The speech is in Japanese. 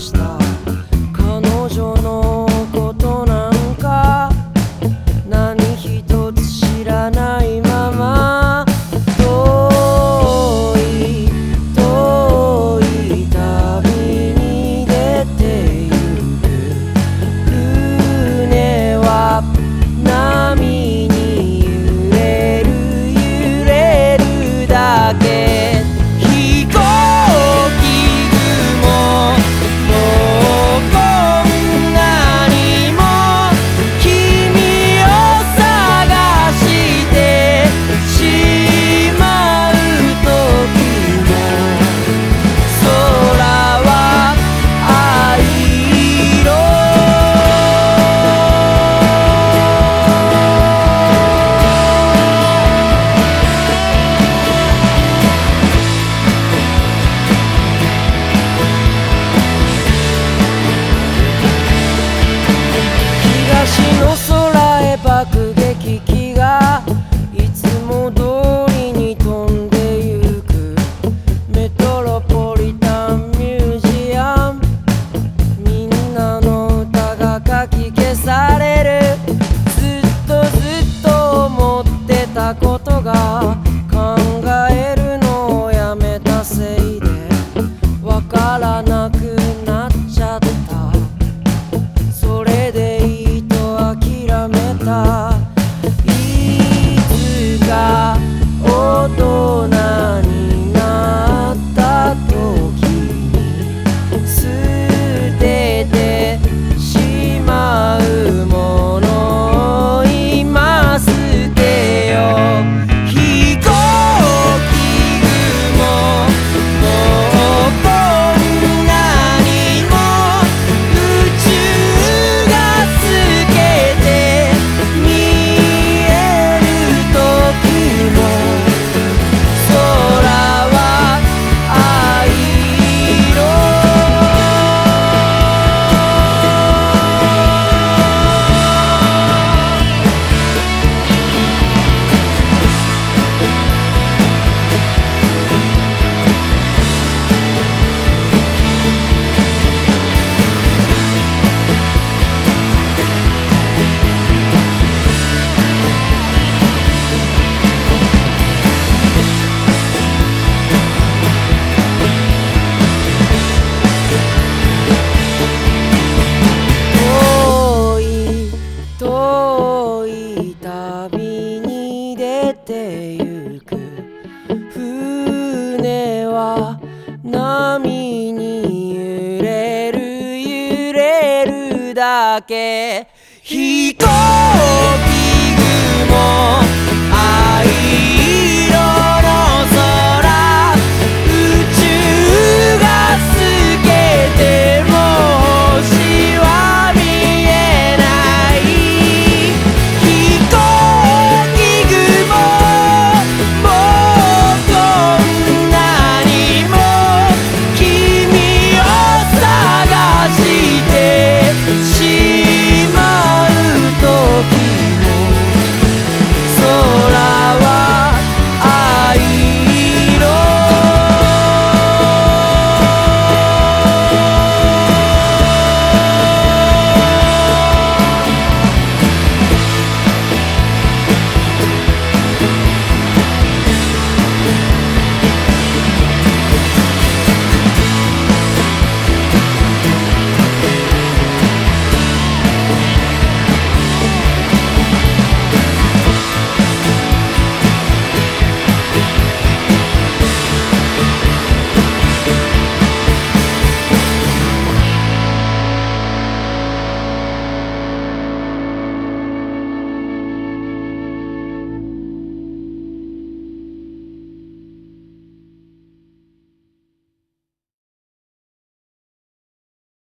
した彼女のことなんか何一つ知らないまま遠い遠い旅に出てゆく船は波に揺れる揺れるだけ飛行機雲もうこんなにも君を探してしまう時も空は藍色東の空へ爆撃機がいつも通りに飛んでゆくメトロポリタンミュージアムみんなの歌がかき消されるずっとずっと思ってたことが考えるのをやめたせいでわからなくなっちゃったそれでいいと諦めたいつか大人になった時に捨ててしまうものを今捨てよう飛行機雲もうこんなにも宇宙が透けて見える時も空は藍色遠い遠い旅に出てゆく船は波に揺れる揺れるだけ飛行機雲